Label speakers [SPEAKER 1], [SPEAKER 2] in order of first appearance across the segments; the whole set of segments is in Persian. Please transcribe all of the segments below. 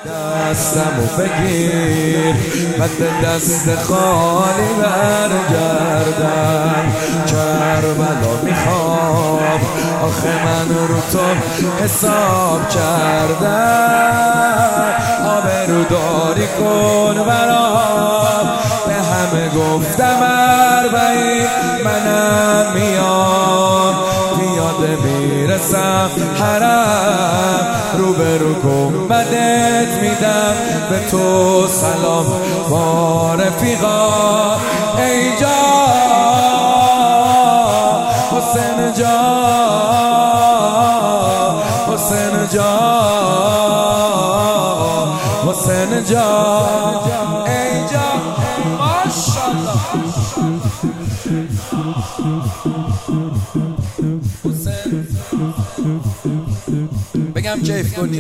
[SPEAKER 1] دستمو بگیر بعد دست خالی برگردم. کربلا میخوام آخه من رو تو حساب کردم. آبروداری کن برام به همه گفتم اربعین منم میام پیاده میرسم حرم روبرو گنبدت میدم به تو سلام با رفیقا. ای جان حسین جان حسین جان حسین جان ای جان ماشاءالله بگم کیف کنی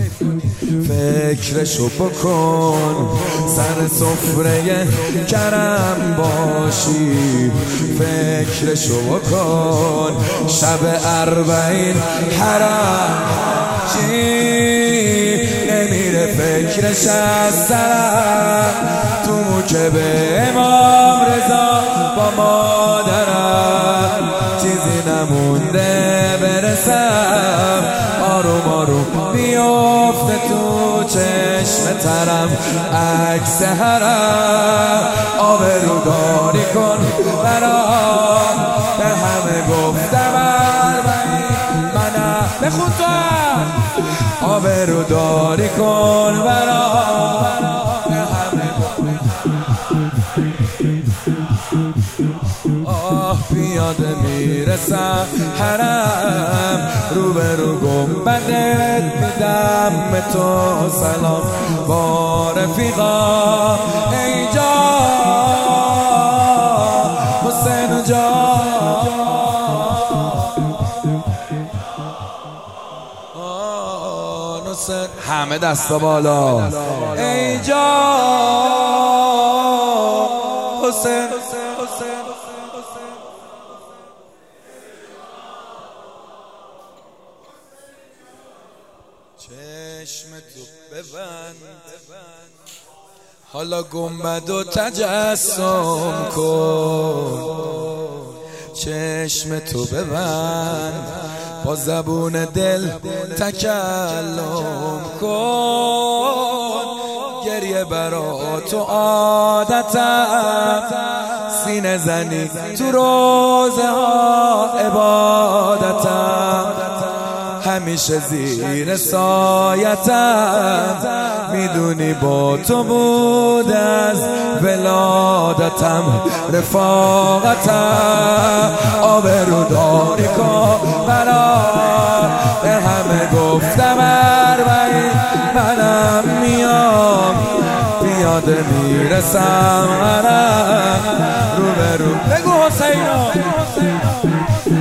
[SPEAKER 1] فکرشو بکن سر سفره کرم باشی. فکرشو بکن شب اربعین حرم چی نمیره فکرش از سرم تو به امام رضا با مادرم چیزی نمونده برسم. آروم آروم بیفته تو چشم ترم عکس حرم. آبروداری کن برام به همه گفتم اربعین منم بخون تو آبروداری کن برام به همه آه پیاده میرسم حرم روبرو گنبدت میدم به تو سلام با رفیقا. ای جان حسین جان همه دستا بالا. ای جان حسین چشم تو ببند حالا گنبدو تجسم کن. چشم تو ببند با زبون دل تکلم کن. گریه برا تو عادتم سینه زنی تو روزه ها عبادتم. همیشه زیر سایتم میدونی با تو بود از ولادتم رفاقتم. آبروداری کن برام به همه گفتم اربعین منم میام پیاده میرسم حرم روبرو بگو حسینو